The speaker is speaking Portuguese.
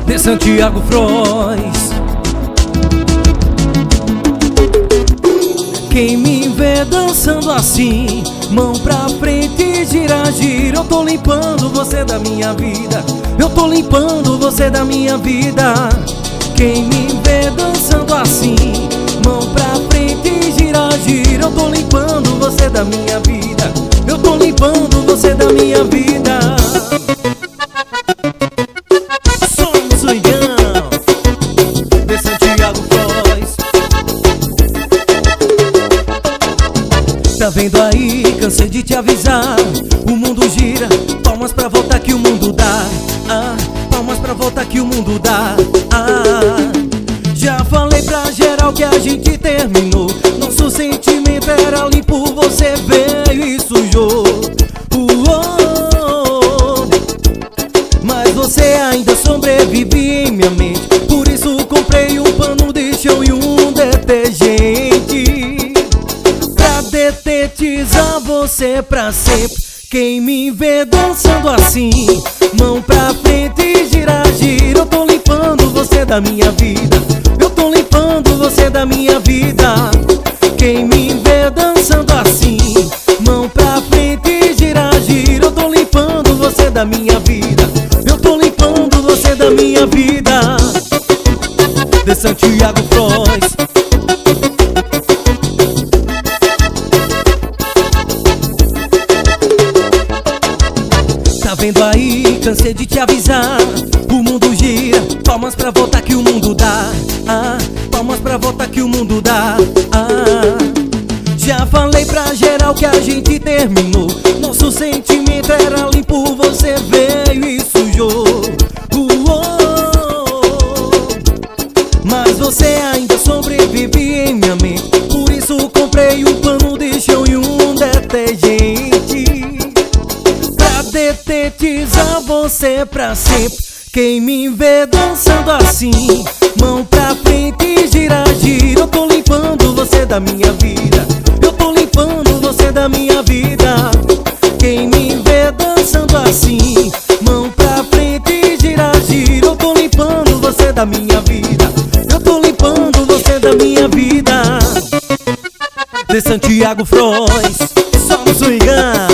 de Santiago Frois. Quem me vê dançando assim, mão pra frente, gira, gira. Eu tô limpando você da minha vida, eu tô limpando você da minha vida. Quem me vê dançando assim, mão pra frente, gira, gira. Eu tô limpando você da minha vida, eu tô limpando você da minha vida. Somos o Igão de Santiago Frois. Tá vendo aí, cansei de te avisar. O mundo gira, palmas pra volta que o mundo dá. Palmas pra volta que o mundo dá. Já falei pra geral que a gente terminou. Nosso sentimento era limpo, você veio e sujou. Mas você ainda sobrevive em minha mente. Por isso comprei um pano de chão e um detergente pra detetizar você pra sempre. Quem me vê dançando assim, mão pra frente, gira, gira. Eu tô limpando você da minha vida, eu tô limpando você da minha vida. Quem me vê dançando assim, mão pra frente, gira, gira. Eu tô limpando você da minha vida, eu tô limpando você da minha vida. De Santiago Frois. Tá vendo aí, cansei de te avisar. O mundo gira, palmas pra volta que o mundo dá. Palmas pra volta que o mundo dá. Já falei pra geral que a gente terminou. Nosso sentimento era limpo, você veio e sujou. Mas você ainda sobrevive em minha mente. Por isso comprei um pano de chão e um detergente pra detetizar você pra sempre. Quem me vê dançando assim, mão pra frente, gira, gira. Eu tô limpando você da minha vida, eu tô limpando você da minha vida. Quem me vê dançando assim, mão pra frente, gira, gira. Eu tô limpando você da minha vida, eu tô limpando você da minha vida. De Santiago Frois, somos o Igão.